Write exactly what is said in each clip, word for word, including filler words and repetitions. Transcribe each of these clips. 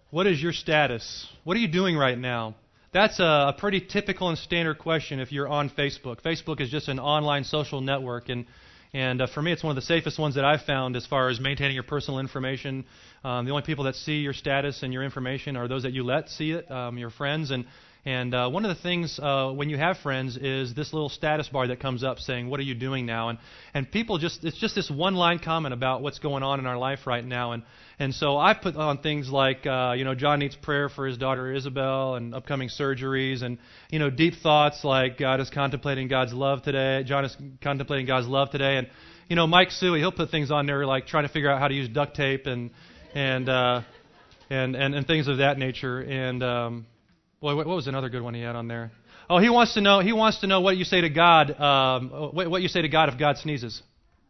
What is your status? What are you doing right now? That's a, a pretty typical and standard question if you're on Facebook. Facebook is just an online social network, and and uh, for me, it's one of the safest ones that I've found as far as maintaining your personal information. Um, the only people that see your status and your information are those that you let see it, um, your friends. And and uh, one of the things uh, when you have friends is this little status bar that comes up saying, "What are you doing now?" And and people just it's just this one line comment about what's going on in our life right now. And and so I put on things like, uh, you know, John needs prayer for his daughter Isabel and upcoming surgeries, and you know, deep thoughts like God is contemplating God's love today. John is contemplating God's love today, and you know, Mike Suey, he'll put things on there like trying to figure out how to use duct tape and and uh, and, and and things of that nature. And um, boy, what was another good one he had on there? Oh, he wants to know he wants to know what you say to God, um, what you say to God if God sneezes.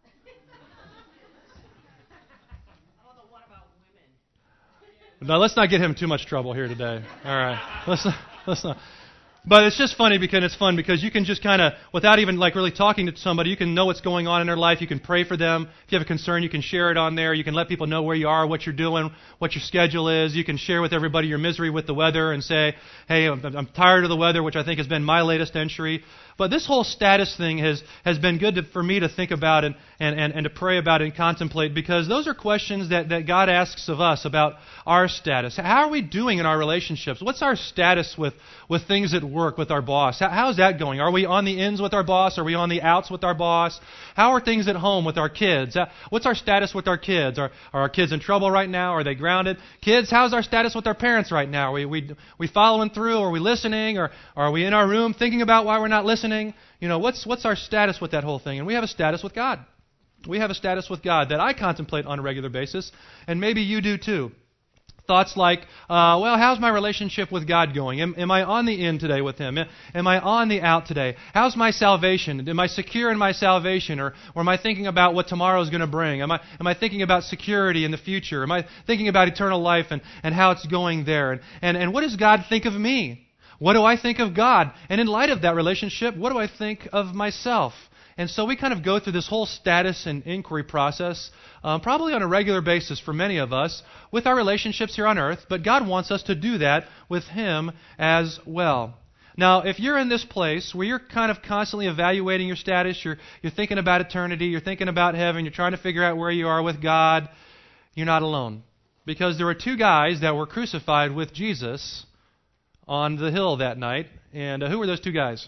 Now, let's not get him in too much trouble here today. All right. Let's not, let's not. But it's just funny because it's fun because you can just kind of, without even like really talking to somebody, you can know what's going on in their life. You can pray for them. If you have a concern, you can share it on there. You can let people know where you are, what you're doing, what your schedule is. You can share with everybody your misery with the weather and say, hey, I'm, I'm tired of the weather, which I think has been my latest entry. But this whole status thing has, has been good to, for me to think about and, and, and, and to pray about and contemplate, because those are questions that, that God asks of us about our status. How are we doing in our relationships? What's our status with, with things at work, with our boss? How, how's that going? Are we on the ins with our boss? Are we on the outs with our boss? How are things at home with our kids? What's our status with our kids? Are, are our kids in trouble right now? Are they grounded? Kids, how's our status with our parents right now? Are we, we, we following through? Are we listening? Or, or are we in our room thinking about why we're not listening? You know, what's what's our status with that whole thing? And we have a status with God. We have a status with God that I contemplate on a regular basis, and maybe you do too. Thoughts like, uh, well, how's my relationship with God going? Am, am I on the in today with Him? Am I on the out today? How's my salvation? Am I secure in my salvation? Or, or am I thinking about what tomorrow is going to bring? Am I am I thinking about security in the future? Am I thinking about eternal life and, and how it's going there? And, and, and what does God think of me? What do I think of God? And in light of that relationship, what do I think of myself? And so we kind of go through this whole status and inquiry process, um, probably on a regular basis for many of us, with our relationships here on earth, but God wants us to do that with Him as well. Now, if you're in this place where you're kind of constantly evaluating your status, you're, you're thinking about eternity, you're thinking about heaven, you're trying to figure out where you are with God, you're not alone. Because there were two guys that were crucified with Jesus on the hill that night. And uh, who were those two guys?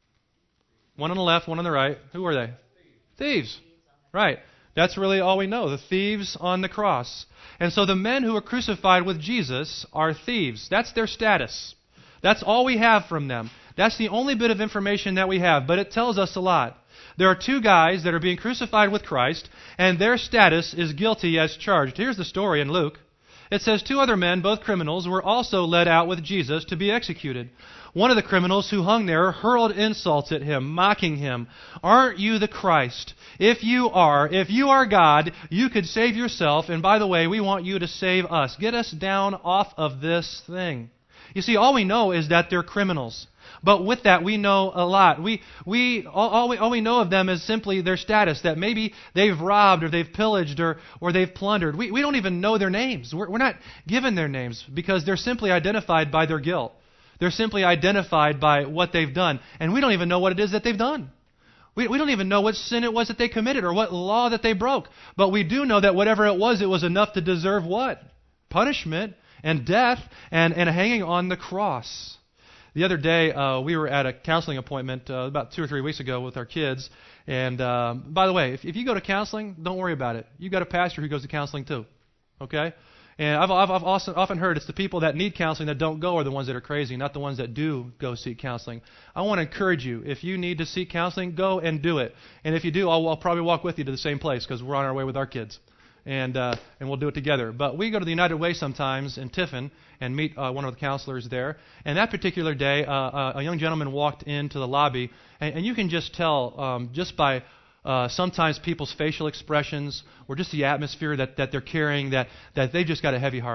One on the left, one on the right. Who were they? Thieves. Thieves. Right. That's really all we know. The thieves on the cross. And so the men who were crucified with Jesus are thieves. That's their status. That's all we have from them. That's the only bit of information that we have, but it tells us a lot. There are two guys that are being crucified with Christ, and their status is guilty as charged. Here's the story in Luke. It says, two other men, both criminals, were also led out with Jesus to be executed. One of the criminals who hung there hurled insults at him, mocking him. Aren't you the Christ? If you are, if you are God, you could save yourself. And by the way, we want you to save us. Get us down off of this thing. You see, all we know is that they're criminals. But with that, we know a lot. We, we, all, all, we, all we know of them is simply their status, that maybe they've robbed or they've pillaged or, or they've plundered. We, we don't even know their names. We're, we're not given their names because they're simply identified by their guilt. They're simply identified by what they've done. And we don't even know what it is that they've done. We, we don't even know what sin it was that they committed or what law that they broke. But we do know that whatever it was, it was enough to deserve what? Punishment and death and, and hanging on the cross. The other day, uh, we were at a counseling appointment uh, about two or three weeks ago with our kids. And um, by the way, if, if you go to counseling, don't worry about it. You've got a pastor who goes to counseling too. Okay? And I've, I've, I've also often heard it's the people that need counseling that don't go are the ones that are crazy, not the ones that do go seek counseling. I want to encourage you, if you need to seek counseling, go and do it. And if you do, I'll, I'll probably walk with you to the same place because we're on our way with our kids. And uh, and we'll do it together. But we go to the United Way sometimes in Tiffin and meet uh, one of the counselors there. And that particular day, uh, uh, a young gentleman walked into the lobby, and, and you can just tell um, just by uh, sometimes people's facial expressions or just the atmosphere that, that they're carrying that, that they've just got a heavy heart.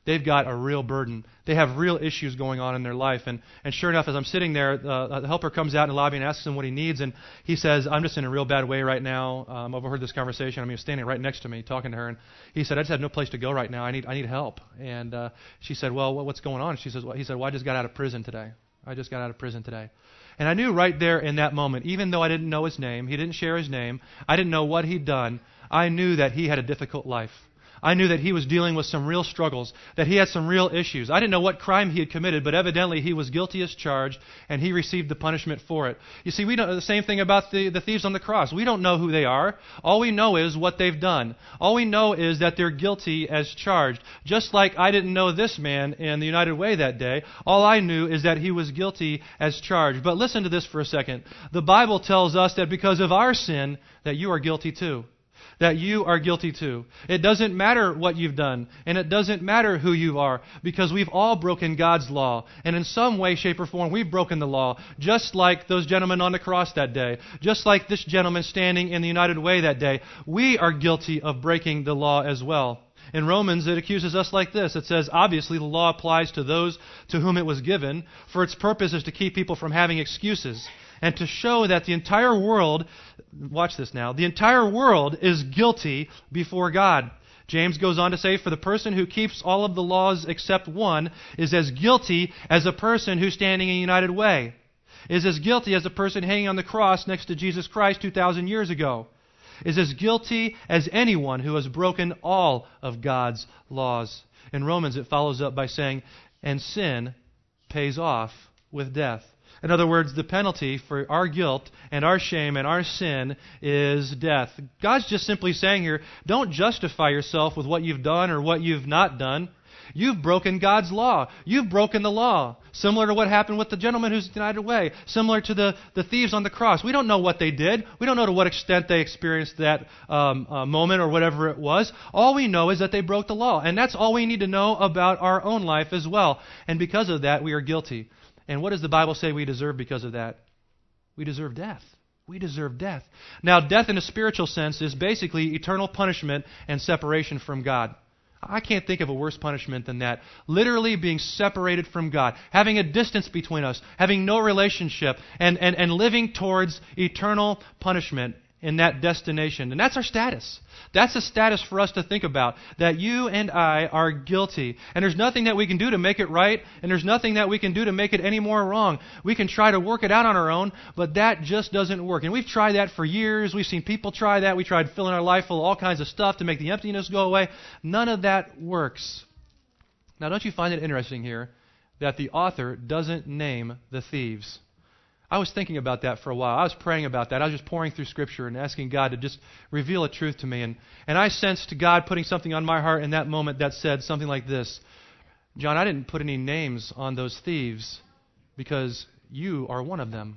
they've got a real burden. They have real issues going on in their life. And, and sure enough, as I'm sitting there, uh, the helper comes out in the lobby and asks him what he needs. And he says, I'm just in a real bad way right now. Um, I've overheard this conversation. I mean, he was standing right next to me talking to her. And he said, I just have no place to go right now. I need I need help. And uh, she said, well, what's going on? She says, well, he said, well, I just got out of prison today. I just got out of prison today. And I knew right there in that moment, even though I didn't know his name, he didn't share his name, I didn't know what he'd done, I knew that he had a difficult life. I knew that he was dealing with some real struggles, that he had some real issues. I didn't know what crime he had committed, but evidently he was guilty as charged, and he received the punishment for it. You see, we don't know the same thing about the, the thieves on the cross. We don't know who they are. All we know is what they've done. All we know is that they're guilty as charged. Just like I didn't know this man in the United Way that day, all I knew is that he was guilty as charged. But listen to this for a second. The Bible tells us that because of our sin, that you are guilty too. That you are guilty too. It doesn't matter what you've done, and it doesn't matter who you are, because we've all broken God's law. And in some way, shape, or form, we've broken the law, just like those gentlemen on the cross that day, just like this gentleman standing in the United Way that day. We are guilty of breaking the law as well. In Romans, it accuses us like this. It says, obviously, the law applies to those to whom it was given, for its purpose is to keep people from having excuses, and to show that the entire world, watch this now, the entire world is guilty before God. James goes on to say, for the person who keeps all of the laws except one is as guilty as a person who's standing in a United Way, is as guilty as a person hanging on the cross next to Jesus Christ two thousand years ago, is as guilty as anyone who has broken all of God's laws. In Romans, it follows up by saying, and sin pays off with death. In other words, the penalty for our guilt and our shame and our sin is death. God's just simply saying here, don't justify yourself with what you've done or what you've not done. You've broken God's law. You've broken the law. Similar to what happened with the gentleman who's denied away. Similar to the, the thieves on the cross. We don't know what they did. We don't know to what extent they experienced that um, uh, moment or whatever it was. All we know is that they broke the law. And that's all we need to know about our own life as well. And because of that, we are guilty. And what does the Bible say we deserve because of that? We deserve death. We deserve death. Now, death in a spiritual sense is basically eternal punishment and separation from God. I can't think of a worse punishment than that. Literally being separated from God, having a distance between us, having no relationship, and, and, and living towards eternal punishment in that destination. And that's our status. That's a status for us to think about, that you and I are guilty. And there's nothing that we can do to make it right, and there's nothing that we can do to make it any more wrong. We can try to work it out on our own, but that just doesn't work. And we've tried that for years. We've seen people try that. We tried filling our life full of all kinds of stuff to make the emptiness go away. None of that works. Now, don't you find it interesting here that the author doesn't name the thieves? I was thinking about that for a while. I was praying about that. I was just pouring through Scripture and asking God to just reveal a truth to me. And, and I sensed God putting something on my heart in that moment that said something like this. John, I didn't put any names on those thieves because you are one of them.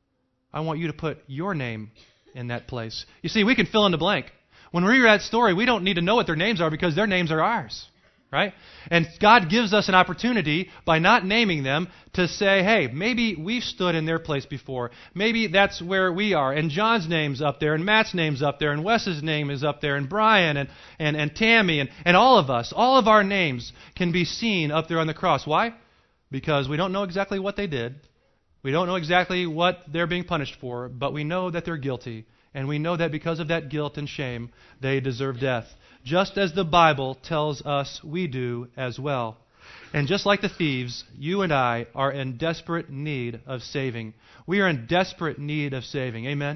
I want you to put your name in that place. You see, we can fill in the blank. When we read that story, we don't need to know what their names are because their names are ours. Right? And God gives us an opportunity by not naming them to say, hey, maybe we've stood in their place before. Maybe that's where we are. And John's name's up there, and Matt's name's up there, and Wes's name is up there, and Brian, and, and, and Tammy, and, and all of us. All of our names can be seen up there on the cross. Why? Because we don't know exactly what they did. We don't know exactly what they're being punished for, but we know that they're guilty. And we know that because of that guilt and shame, they deserve death. Just as the Bible tells us we do as well. And just like the thieves, you and I are in desperate need of saving. We are in desperate need of saving. Amen?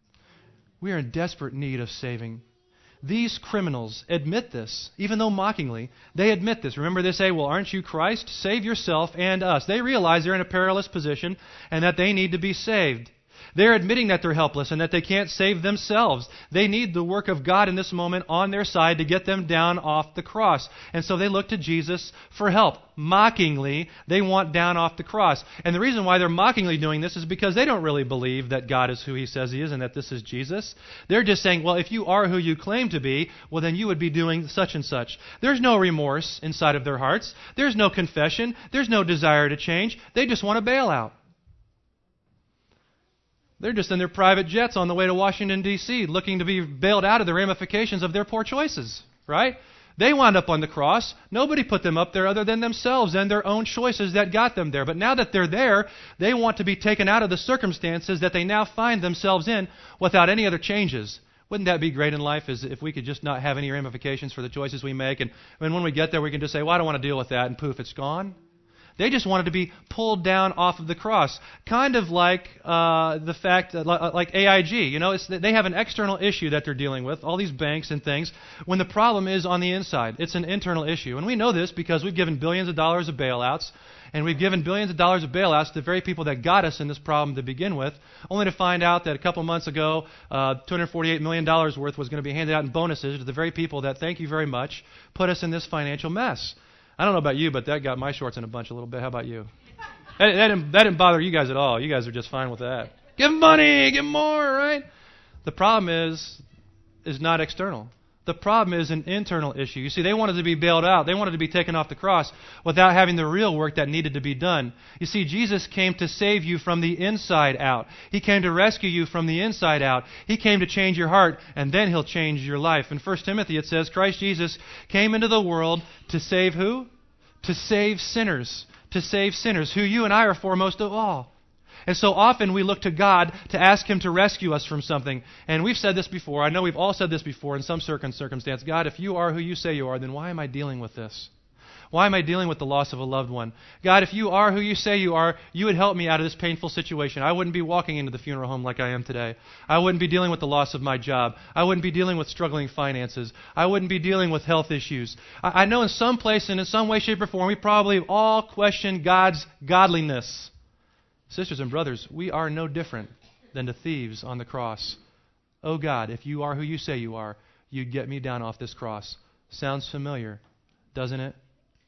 We are in desperate need of saving. These criminals admit this, even though mockingly. They admit this. Remember, they say, well, aren't you Christ? Save yourself and us. They realize they're in a perilous position and that they need to be saved. They're admitting that they're helpless and that they can't save themselves. They need the work of God in this moment on their side to get them down off the cross. And so they look to Jesus for help. Mockingly, they want down off the cross. And the reason why they're mockingly doing this is because they don't really believe that God is who He says He is and that this is Jesus. They're just saying, well, if you are who you claim to be, well, then you would be doing such and such. There's no remorse inside of their hearts. There's no confession. There's no desire to change. They just want to bail out. They're just in their private jets on the way to Washington, D C, looking to be bailed out of the ramifications of their poor choices, right? They wound up on the cross. Nobody put them up there other than themselves and their own choices that got them there. But now that they're there, they want to be taken out of the circumstances that they now find themselves in without any other changes. Wouldn't that be great in life, is if we could just not have any ramifications for the choices we make? And, and when we get there, we can just say, well, I don't want to deal with that, and poof, it's gone. They just wanted to be pulled down off of the cross. Kind of like uh, the fact, that, like A I G. You know, it's, they have an external issue that they're dealing with, all these banks and things, when the problem is on the inside. It's an internal issue. And we know this because we've given billions of dollars of bailouts, and we've given billions of dollars of bailouts to the very people that got us in this problem to begin with, only to find out that a couple months ago, uh, two hundred forty-eight million dollars worth was going to be handed out in bonuses to the very people that, thank you very much, put us in this financial mess. I don't know about you, but that got my shorts in a bunch a little bit. How about you? That, that, didn't, that didn't bother you guys at all. You guys are just fine with that. Give money, give more, right? The problem is, is not external. The problem is an internal issue. You see, they wanted to be bailed out. They wanted to be taken off the cross without having the real work that needed to be done. You see, Jesus came to save you from the inside out. He came to rescue you from the inside out. He came to change your heart, and then He'll change your life. In First Timothy it says, Christ Jesus came into the world to save who? To save sinners. To save sinners, who you and I are foremost of all. And so often we look to God to ask Him to rescue us from something. And we've said this before. I know we've all said this before in some circumstance. God, if you are who you say you are, then why am I dealing with this? Why am I dealing with the loss of a loved one? God, if you are who you say you are, you would help me out of this painful situation. I wouldn't be walking into the funeral home like I am today. I wouldn't be dealing with the loss of my job. I wouldn't be dealing with struggling finances. I wouldn't be dealing with health issues. I, I know in some place and in some way, shape, or form, we probably all question God's godliness. Sisters and brothers, we are no different than the thieves on the cross. Oh God, if you are who you say you are, you'd get me down off this cross. Sounds familiar, doesn't it?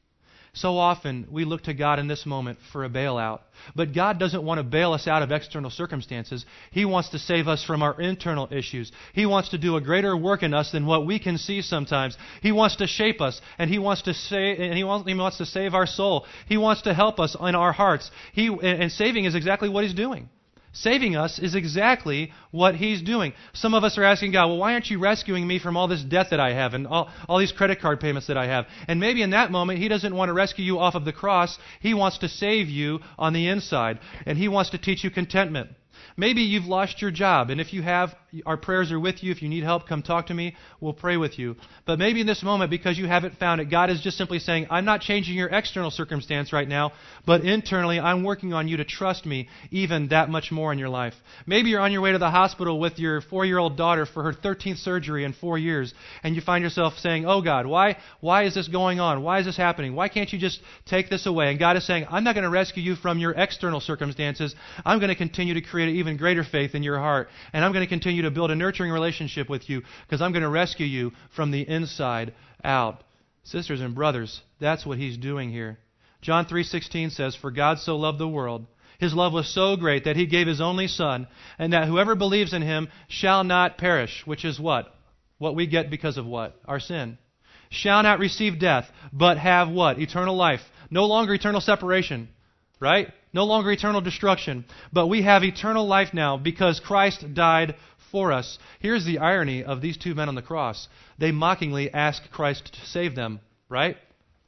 So often we look to God in this moment for a bailout. But God doesn't want to bail us out of external circumstances. He wants to save us from our internal issues. He wants to do a greater work in us than what we can see sometimes. He wants to shape us, and He wants to save, and he wants, he wants to save our soul. He wants to help us in our hearts. He and saving is exactly what He's doing. Saving us is exactly what He's doing. Some of us are asking God, well, why aren't you rescuing me from all this debt that I have and all, all these credit card payments that I have? And maybe in that moment, He doesn't want to rescue you off of the cross. He wants to save you on the inside. And He wants to teach you contentment. Maybe you've lost your job, and if you have, our prayers are with you. If you need help, come talk to me. We'll pray with you. But maybe in this moment, because you haven't found it, God is just simply saying, I'm not changing your external circumstance right now, but internally, I'm working on you to trust me even that much more in your life. Maybe you're on your way to the hospital with your four-year-old daughter for her thirteenth surgery in four years, and you find yourself saying, oh God, why, why is this going on? Why is this happening? Why can't you just take this away? And God is saying, I'm not going to rescue you from your external circumstances. I'm going to continue to create an even greater faith in your heart, and I'm going to continue to build a nurturing relationship with you because I'm going to rescue you from the inside out. Sisters and brothers, that's what He's doing here. John three sixteen says, for God so loved the world, His love was so great that He gave His only Son, and that whoever believes in Him shall not perish, which is what? What we get because of what? Our sin. Shall not receive death, but have what? Eternal life. No longer eternal separation, right? No longer eternal destruction, but we have eternal life now because Christ died for us. Here's the irony of these two men on the cross. They mockingly ask Christ to save them, right?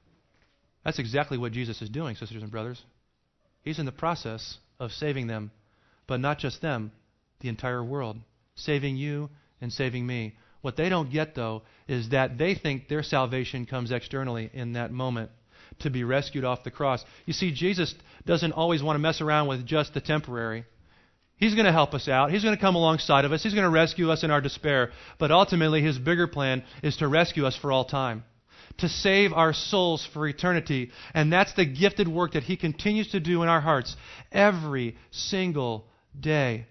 That's exactly what Jesus is doing, sisters and brothers. He's in the process of saving them, but not just them, the entire world, saving you and saving me. What they don't get, though, is that they think their salvation comes externally in that moment, to be rescued off the cross. You see, Jesus doesn't always want to mess around with just the temporary. He's going to help us out. He's going to come alongside of us. He's going to rescue us in our despair. But ultimately, His bigger plan is to rescue us for all time, to save our souls for eternity. And that's the gifted work that He continues to do in our hearts every single day.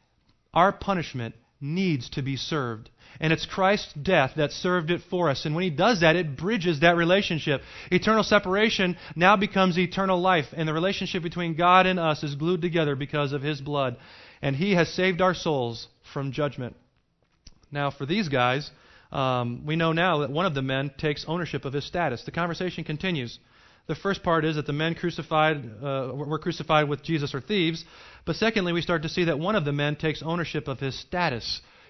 Our punishment needs to be served. And it's Christ's death that served it for us. And when He does that, it bridges that relationship. Eternal separation now becomes eternal life. And the relationship between God and us is glued together because of His blood. And He has saved our souls from judgment. Now, for these guys, um, we know now that one of the men takes ownership of his status. The conversation continues. The first part is that the men crucified uh, were crucified with Jesus are thieves. But secondly, we start to see that one of the men takes ownership of his status.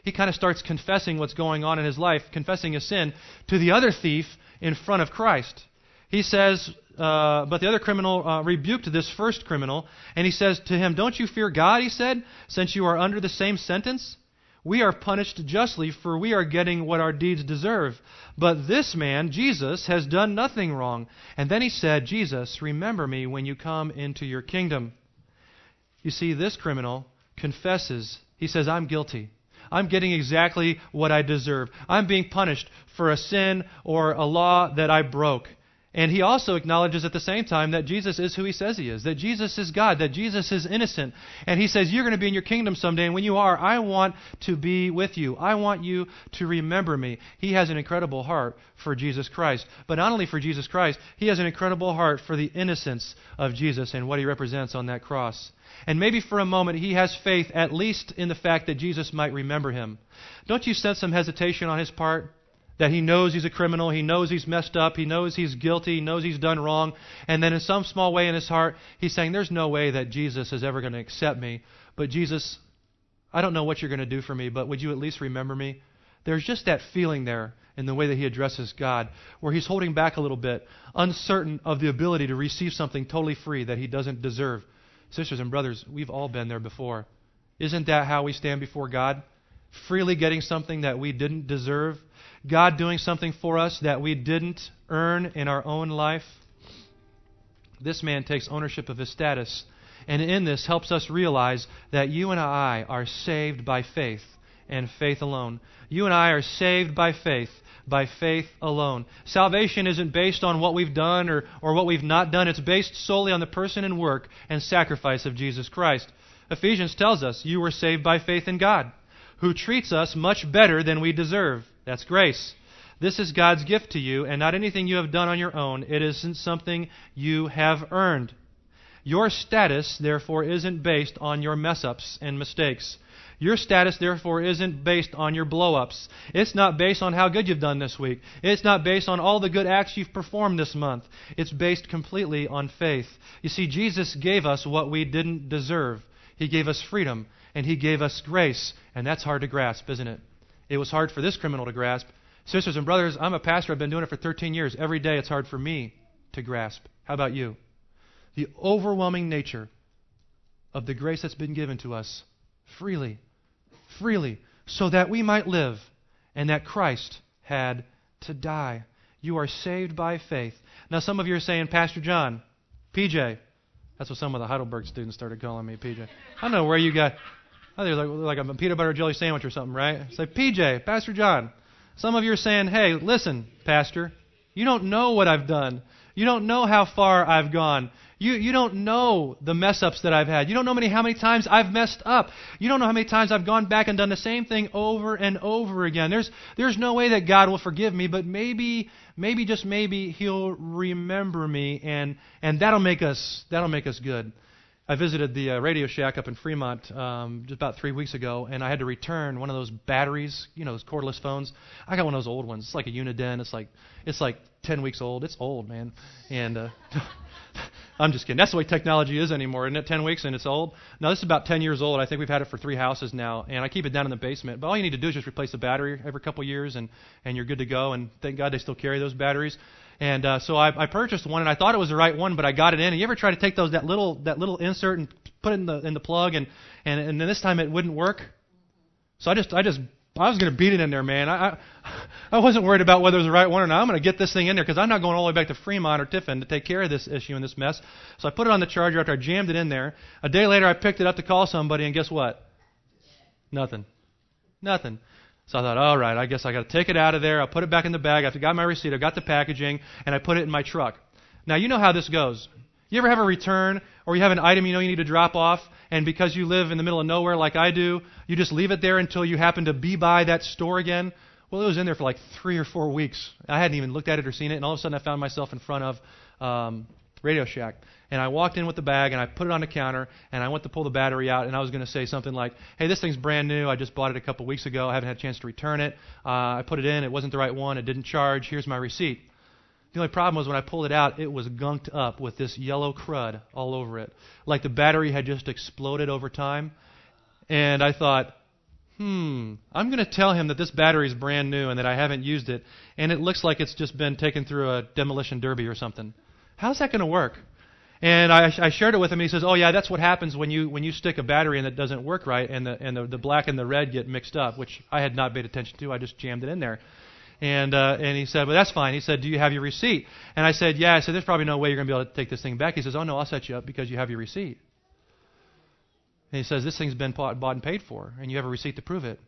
he kind of starts confessing what's going on in his life, confessing his sin to the other thief in front of Christ. He says, uh, but the other criminal uh, rebuked this first criminal, and he says to him, "Don't you fear God," he said, "since you are under the same sentence? We are punished justly, for we are getting what our deeds deserve. But this man, Jesus, has done nothing wrong." And then he said, "Jesus, remember me when you come into your kingdom." You see, this criminal confesses. He says, "I'm guilty. I'm getting exactly what I deserve. I'm being punished for a sin or a law that I broke." And he also acknowledges at the same time that Jesus is who he says he is, that Jesus is God, that Jesus is innocent. And he says, "You're going to be in your kingdom someday, and when you are, I want to be with you. I want you to remember me." He has an incredible heart for Jesus Christ. But not only for Jesus Christ, he has an incredible heart for the innocence of Jesus and what he represents on that cross. And maybe for a moment he has faith at least in the fact that Jesus might remember him. Don't you sense some hesitation on his part? That he knows he's a criminal, he knows he's messed up, he knows he's guilty, he knows he's done wrong, and then in some small way in his heart, he's saying, "There's no way that Jesus is ever going to accept me. But Jesus, I don't know what you're going to do for me, but would you at least remember me?" There's just that feeling there in the way that he addresses God, where he's holding back a little bit, uncertain of the ability to receive something totally free that he doesn't deserve. Sisters and brothers, we've all been there before. Isn't that how we stand before God? Freely getting something that we didn't deserve? God doing something for us that we didn't earn in our own life? This man takes ownership of his status, and in this helps us realize that you and I are saved by faith and faith alone. You and I are saved by faith, by faith alone. Salvation isn't based on what we've done or, or what we've not done. It's based solely on the person and work and sacrifice of Jesus Christ. Ephesians tells us you were saved by faith in God, who treats us much better than we deserve. That's grace. This is God's gift to you, and not anything you have done on your own. It isn't something you have earned. Your status, therefore, isn't based on your mess-ups and mistakes. Your status, therefore, isn't based on your blow-ups. It's not based on how good you've done this week. It's not based on all the good acts you've performed this month. It's based completely on faith. You see, Jesus gave us what we didn't deserve. He gave us freedom, and He gave us grace, and that's hard to grasp, isn't it? It was hard for this criminal to grasp. Sisters and brothers, I'm a pastor. I've been doing it for thirteen years. Every day it's hard for me to grasp. How about you? The overwhelming nature of the grace that's been given to us freely, freely, so that we might live, and that Christ had to die. You are saved by faith. Now some of you are saying, "Pastor John, P J," that's what some of the Heidelberg students started calling me, P J. I don't know where you got... Oh, they're like, like a peanut butter jelly sandwich or something, right? It's like, "P J, Pastor John." Some of you are saying, "Hey, listen, Pastor, you don't know what I've done. You don't know how far I've gone. You you don't know the mess-ups that I've had. You don't know many how many times I've messed up. You don't know how many times I've gone back and done the same thing over and over again. There's there's no way that God will forgive me, but maybe maybe just maybe He'll remember me, and and that'll make us that'll make us good." I visited the uh, Radio Shack up in Fremont um, just about three weeks ago, and I had to return one of those batteries, you know, those cordless phones. I got one of those old ones. It's like a Uniden. It's like it's like ten weeks old. It's old, man. And uh, I'm just kidding. That's the way technology is anymore, isn't it? ten weeks and it's old. Now, this is about ten years old. I think we've had it for three houses now, and I keep it down in the basement. But all you need to do is just replace the battery every couple of years, and, and you're good to go. And thank God they still carry those batteries. And uh, so I, I purchased one, and I thought it was the right one, but I got it in. And you ever try to take those that little that little insert and put it in the in the plug, and and, and then this time it wouldn't work. So I just I just I was going to beat it in there, man. I, I I wasn't worried about whether it was the right one or not. I'm going to get this thing in there because I'm not going all the way back to Fremont or Tiffin to take care of this issue and this mess. So I put it on the charger after I jammed it in there. A day later, I picked it up to call somebody, and guess what? Nothing. Nothing. So I thought, all right, I guess I got to take it out of there. I'll put it back in the bag. I got my receipt. I got the packaging, and I put it in my truck. Now, you know how this goes. You ever have a return or you have an item you know you need to drop off, and because you live in the middle of nowhere like I do, you just leave it there until you happen to be by that store again? Well, it was in there for like three or four weeks. I hadn't even looked at it or seen it, and all of a sudden I found myself in front of um, Radio Shack. And I walked in with the bag, and I put it on the counter, and I went to pull the battery out, and I was going to say something like, "Hey, this thing's brand new. I just bought it a couple weeks ago. I haven't had a chance to return it. Uh, I put it in. It wasn't the right one. It didn't charge. Here's my receipt." The only problem was when I pulled it out, it was gunked up with this yellow crud all over it, like the battery had just exploded over time. And I thought, hmm, I'm going to tell him that this battery is brand new and that I haven't used it, and it looks like it's just been taken through a demolition derby or something. How's that going to work? And I, I shared it with him. He says, "Oh yeah, that's what happens when you when you stick a battery in that doesn't work right, and the and the, the black and the red get mixed up," which I had not paid attention to. I just jammed it in there. And uh, and he said, "Well, that's fine." He said, "Do you have your receipt?" And I said, "Yeah." I said, "There's probably no way you're going to be able to take this thing back." He says, "Oh no, I'll set you up because you have your receipt." And he says, "This thing's been bought, bought and paid for, and you have a receipt to prove it."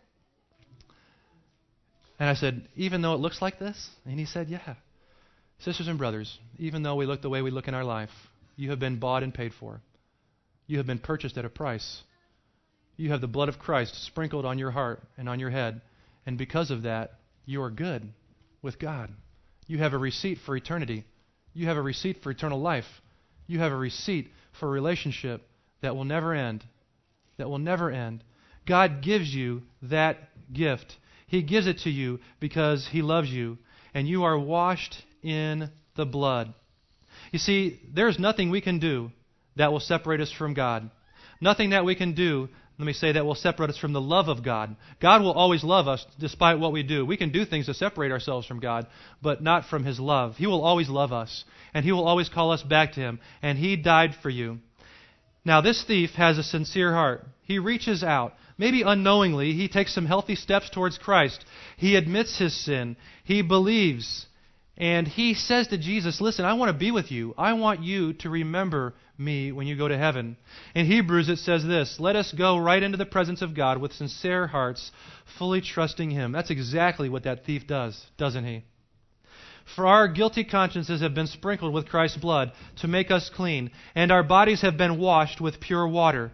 And I said, "Even though it looks like this?" And he said, "Yeah. Sisters and brothers, even though we look the way we look in our life, you have been bought and paid for. You have been purchased at a price. You have the blood of Christ sprinkled on your heart and on your head, and because of that, you are good with God. You have a receipt for eternity. You have a receipt for eternal life. You have a receipt for a relationship that will never end, that will never end. God gives you that gift. He gives it to you because He loves you, and you are washed in the blood. You see, there's nothing we can do that will separate us from God. Nothing that we can do, let me say, that will separate us from the love of God. God will always love us despite what we do. We can do things to separate ourselves from God, but not from His love. He will always love us, and He will always call us back to Him, and He died for you. Now, this thief has a sincere heart. He reaches out. Maybe unknowingly, he takes some healthy steps towards Christ. He admits his sin. He believes. And he says to Jesus, "Listen, I want to be with you. I want you to remember me when you go to heaven." In Hebrews it says this, "Let us go right into the presence of God with sincere hearts, fully trusting Him." That's exactly what that thief does, doesn't he? "For our guilty consciences have been sprinkled with Christ's blood to make us clean, and our bodies have been washed with pure water."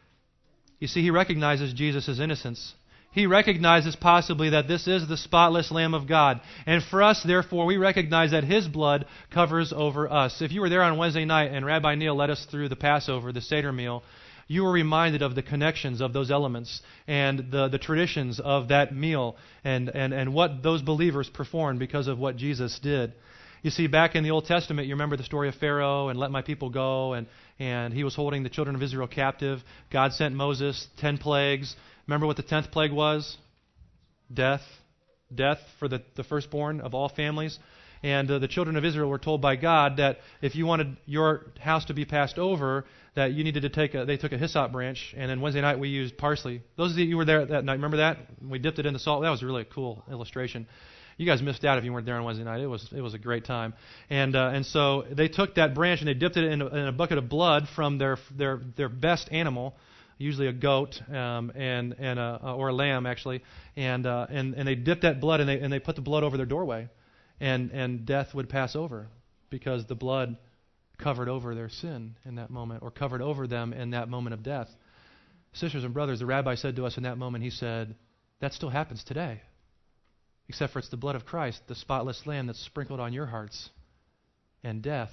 You see, he recognizes Jesus' innocence. He recognizes possibly that this is the spotless Lamb of God. And for us, therefore, we recognize that His blood covers over us. If you were there on Wednesday night and Rabbi Neil led us through the Passover, the Seder meal, you were reminded of the connections of those elements and the, the traditions of that meal and, and, and what those believers performed because of what Jesus did. You see, back in the Old Testament, you remember the story of Pharaoh and let my people go, and, and he was holding the children of Israel captive. God sent Moses, ten plagues. Remember what the tenth plague was? Death. Death for the, the firstborn of all families. And uh, the children of Israel were told by God that if you wanted your house to be passed over, that you needed to take a, they took a hyssop branch, and then Wednesday night we used parsley. Those of you who were there that night, remember that? We dipped it in the salt. That was really a cool illustration. You guys missed out if you weren't there on Wednesday night. It was it was a great time. And uh, and so they took that branch and they dipped it in a, in a bucket of blood from their their their best animal, usually a goat um, and and a, or a lamb actually, and uh, and and they dipped that blood and they and they put the blood over their doorway, and and death would pass over because the blood covered over their sin in that moment, or covered over them in that moment of death. Sisters and brothers, the rabbi said to us in that moment, he said, that still happens today, except for it's the blood of Christ, the spotless Lamb that's sprinkled on your hearts, and death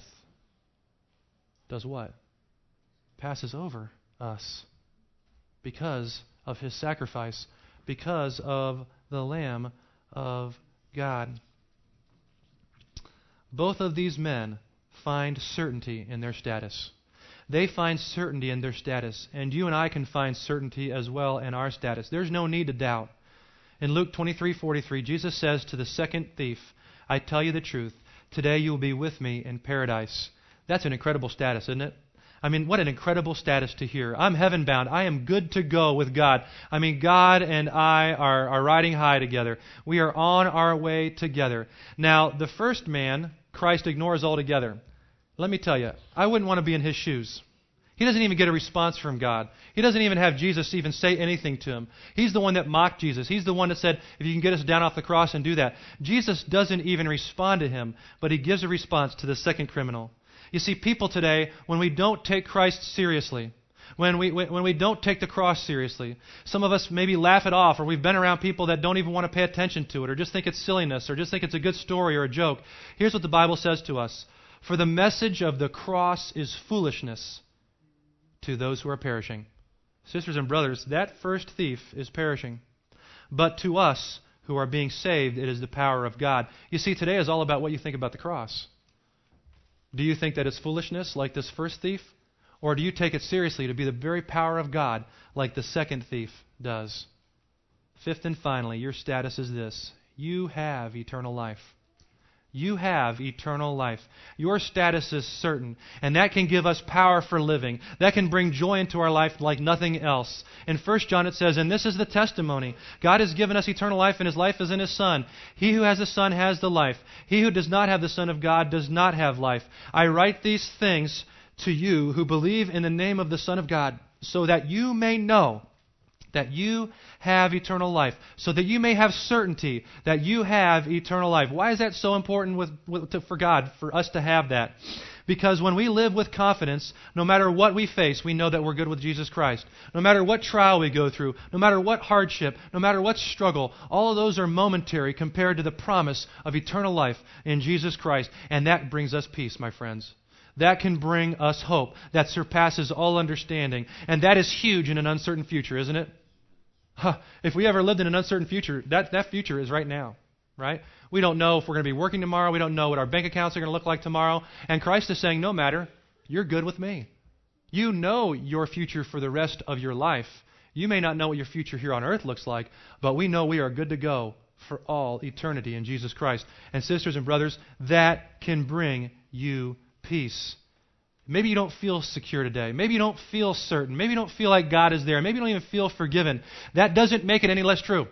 does what? Passes over us. Because of His sacrifice, because of the Lamb of God. Both of these men find certainty in their status. They find certainty in their status, and you and I can find certainty as well in our status. There's no need to doubt. In Luke twenty-three forty-three, Jesus says to the second thief, "I tell you the truth, today you will be with me in paradise." That's an incredible status, isn't it? I mean, what an incredible status to hear. I'm heaven bound. I am good to go with God. I mean, God and I are, are riding high together. We are on our way together. Now, the first man, Christ ignores altogether. Let me tell you, I wouldn't want to be in his shoes. He doesn't even get a response from God. He doesn't even have Jesus even say anything to him. He's the one that mocked Jesus. He's the one that said, if you can get us down off the cross and do that. Jesus doesn't even respond to him, but He gives a response to the second criminal. You see, people today, when we don't take Christ seriously, when we when we don't take the cross seriously, some of us maybe laugh it off, or we've been around people that don't even want to pay attention to it, or just think it's silliness, or just think it's a good story or a joke. Here's what the Bible says to us. For the message of the cross is foolishness to those who are perishing. Sisters and brothers, that first thief is perishing. But to us who are being saved, it is the power of God. You see, today is all about what you think about the cross. Do you think that it's foolishness like this first thief? Or do you take it seriously to be the very power of God like the second thief does? Fifth and finally, your status is this. You have eternal life. You have eternal life. Your status is certain, and that can give us power for living. That can bring joy into our life like nothing else. In First John it says, and this is the testimony. God has given us eternal life, and His life is in His Son. He who has the Son has the life. He who does not have the Son of God does not have life. I write these things to you who believe in the name of the Son of God, so that you may know that you have eternal life, so that you may have certainty that you have eternal life. Why is that so important with, with, to, for God, for us to have that? Because when we live with confidence, no matter what we face, we know that we're good with Jesus Christ. No matter what trial we go through, no matter what hardship, no matter what struggle, all of those are momentary compared to the promise of eternal life in Jesus Christ. And that brings us peace, my friends. That can bring us hope that surpasses all understanding. And that is huge in an uncertain future, isn't it? Huh. If we ever lived in an uncertain future, that, that future is right now, right? We don't know if we're going to be working tomorrow. We don't know what our bank accounts are going to look like tomorrow. And Christ is saying, no matter, you're good with me. You know your future for the rest of your life. You may not know what your future here on earth looks like, but we know we are good to go for all eternity in Jesus Christ. And sisters and brothers, that can bring you peace. Maybe you don't feel secure today. Maybe you don't feel certain. Maybe you don't feel like God is there. Maybe you don't even feel forgiven. That doesn't make it any less true.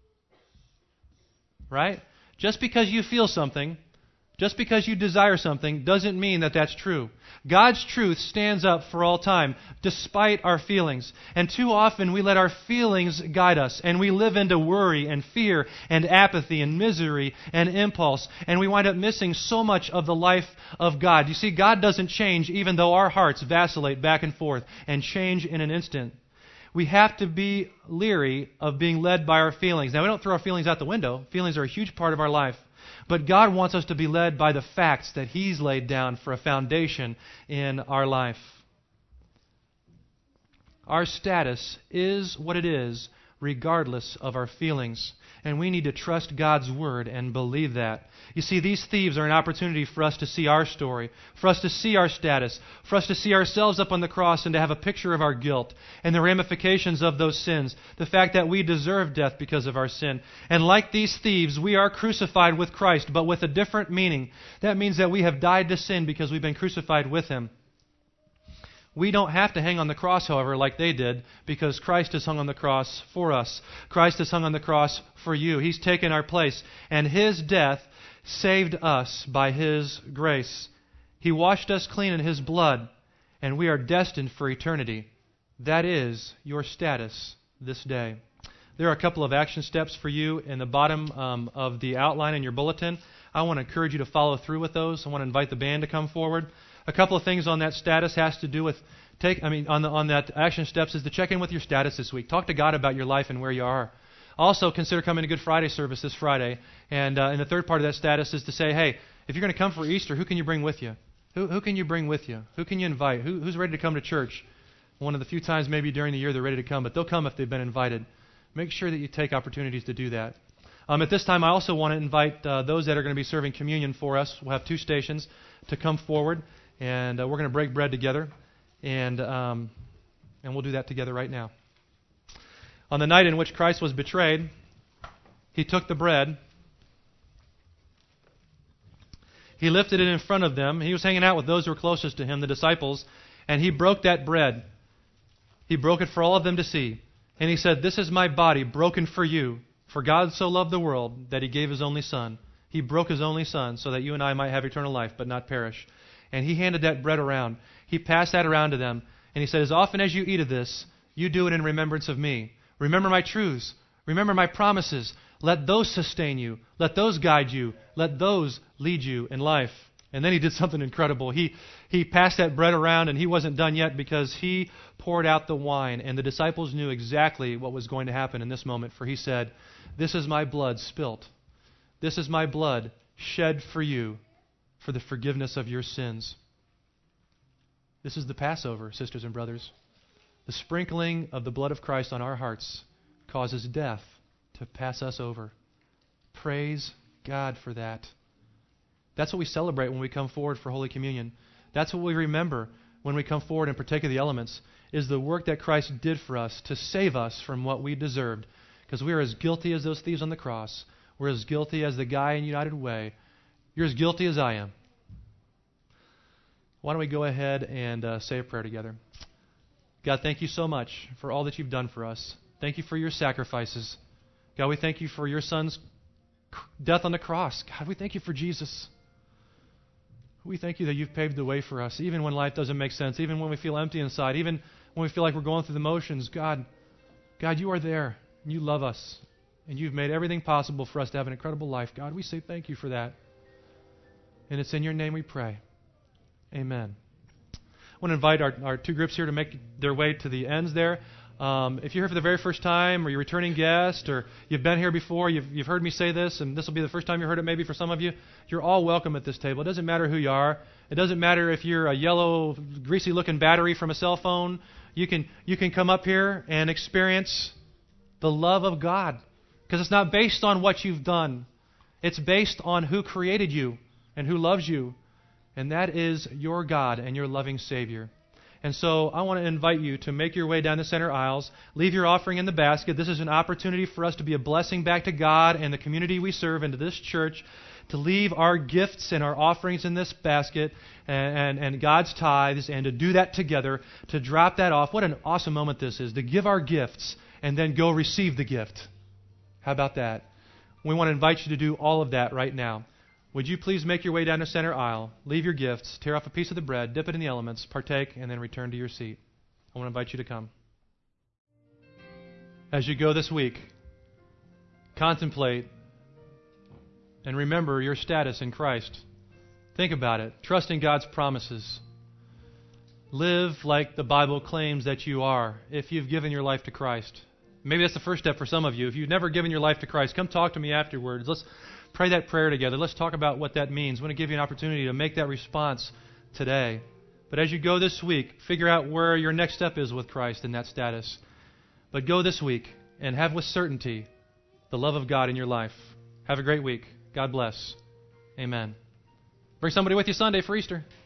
Right? Just because you feel something, just because you desire something, doesn't mean that that's true. God's truth stands up for all time, despite our feelings. And too often we let our feelings guide us, and we live into worry and fear and apathy and misery and impulse, and we wind up missing so much of the life of God. You see, God doesn't change even though our hearts vacillate back and forth and change in an instant. We have to be leery of being led by our feelings. Now, we don't throw our feelings out the window. Feelings are a huge part of our life. But God wants us to be led by the facts that He's laid down for a foundation in our life. Our status is what it is, regardless of our feelings. And we need to trust God's Word and believe that. You see, these thieves are an opportunity for us to see our story, for us to see our status, for us to see ourselves up on the cross and to have a picture of our guilt and the ramifications of those sins, the fact that we deserve death because of our sin. And like these thieves, we are crucified with Christ, but with a different meaning. That means that we have died to sin because we've been crucified with Him. We don't have to hang on the cross, however, like they did, because Christ has hung on the cross for us. Christ has hung on the cross for you. He's taken our place, and His death saved us by His grace. He washed us clean in His blood, and we are destined for eternity. That is your status this day. There are a couple of action steps for you in the bottom um, of the outline in your bulletin. I want to encourage you to follow through with those. I want to invite the band to come forward. A couple of things on that status has to do with take. I mean, on the on that action steps is to check in with your status this week. Talk to God about your life and where you are. Also, consider coming to Good Friday service this Friday. And uh, and the third part of that status is to say, hey, if you're going to come for Easter, who can you bring with you? Who who can you bring with you? Who can you invite? Who who's ready to come to church? One of the few times maybe during the year they're ready to come, but they'll come if they've been invited. Make sure that you take opportunities to do that. Um, at this time, I also want to invite uh, those that are going to be serving communion for us. We'll have two stations to come forward. And uh, we're going to break bread together, and um, and we'll do that together right now. On the night in which Christ was betrayed, He took the bread. He lifted it in front of them. He was hanging out with those who were closest to Him, the disciples, and He broke that bread. He broke it for all of them to see. And He said, "This is my body broken for you. For God so loved the world that He gave His only Son." He broke His only Son so that you and I might have eternal life but not perish. And He handed that bread around. He passed that around to them. And He said, as often as you eat of this, you do it in remembrance of me. Remember my truths. Remember my promises. Let those sustain you. Let those guide you. Let those lead you in life. And then He did something incredible. He, he passed that bread around, and He wasn't done yet because He poured out the wine. And the disciples knew exactly what was going to happen in this moment. For He said, "This is my blood spilt. This is my blood shed for you, for the forgiveness of your sins." This is the Passover, sisters and brothers. The sprinkling of the blood of Christ on our hearts causes death to pass us over. Praise God for that. That's what we celebrate when we come forward for Holy Communion. That's what we remember when we come forward and partake of the elements, is the work that Christ did for us to save us from what we deserved. Because we are as guilty as those thieves on the cross. We're as guilty as the guy in United Way. You're as guilty as I am. Why don't we go ahead and uh, say a prayer together? God, thank you so much for all that you've done for us. Thank you for your sacrifices. God, we thank you for your Son's death on the cross. God, we thank you for Jesus. We thank you that you've paved the way for us, even when life doesn't make sense, even when we feel empty inside, even when we feel like we're going through the motions. God, God, you are there, and you love us, and you've made everything possible for us to have an incredible life. God, we say thank you for that. And it's in your name we pray. Amen. I want to invite our, our two groups here to make their way to the ends there. Um, if you're here for the very first time, or you're a returning guest, or you've been here before, you've, you've heard me say this, and this will be the first time you heard it maybe for some of you, you're all welcome at this table. It doesn't matter who you are. It doesn't matter if you're a yellow, greasy-looking battery from a cell phone. You can, you can come up here and experience the love of God, because it's not based on what you've done. It's based on who created you and who loves you, and that is your God and your loving Savior. And so I want to invite you to make your way down the center aisles, leave your offering in the basket. This is an opportunity for us to be a blessing back to God and the community we serve and to this church, to leave our gifts and our offerings in this basket and, and, and God's tithes, and to do that together, to drop that off. What an awesome moment this is, to give our gifts and then go receive the gift. How about that? We want to invite you to do all of that right now. Would you please make your way down the center aisle, leave your gifts, tear off a piece of the bread, dip it in the elements, partake, and then return to your seat. I want to invite you to come. As you go this week, contemplate and remember your status in Christ. Think about it. Trust in God's promises. Live like the Bible claims that you are if you've given your life to Christ. Maybe that's the first step for some of you. If you've never given your life to Christ, come talk to me afterwards. Let's pray that prayer together. Let's talk about what that means. I want to give you an opportunity to make that response today. But as you go this week, figure out where your next step is with Christ in that status. But go this week and have with certainty the love of God in your life. Have a great week. God bless. Amen. Bring somebody with you Sunday for Easter.